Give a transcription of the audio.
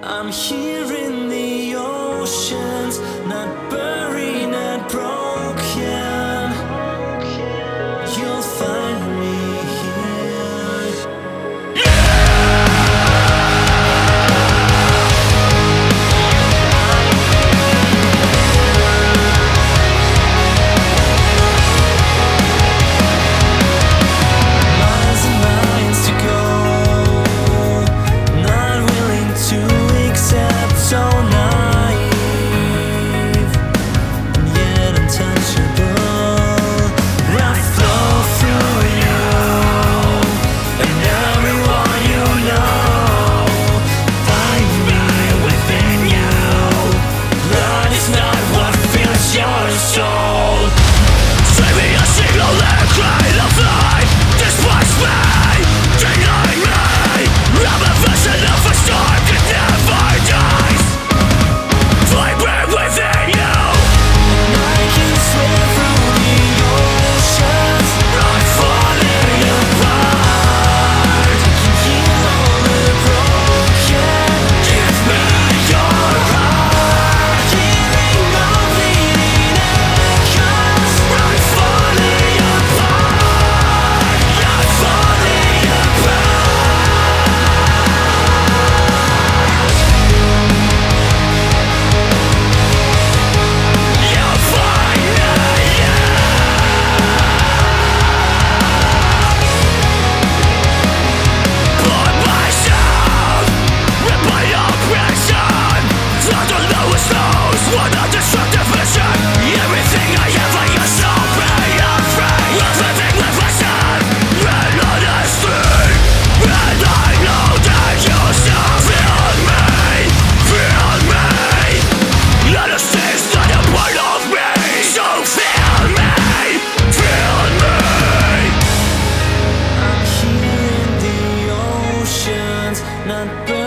I'm here in the oceans, not buried, not broken. You'll find me here. Miles and miles to go, not willing to accept, so naive and yet untouchable. I flow through you and everyone you know. Find me within you. Blood is not what fills your soul. Save me a single cry of life. Despise me, deny me. I'm a version of a star that never dies. Vibrate within you, and I can swim through the oceans. I'm falling apart. I can heal all the broken. Give me your heart. Healing all bleeding echoes. I'm falling apart. I'm falling apart. You'll find me, Put myself in my oppression. To the lowest lows, one of destructive vision. Everything I have, I used to be afraid of living with myself and honesty. And I know that you still feel me, feel me. Honesty is not a part of me, so feel me, feel me. I'm here in the oceans, not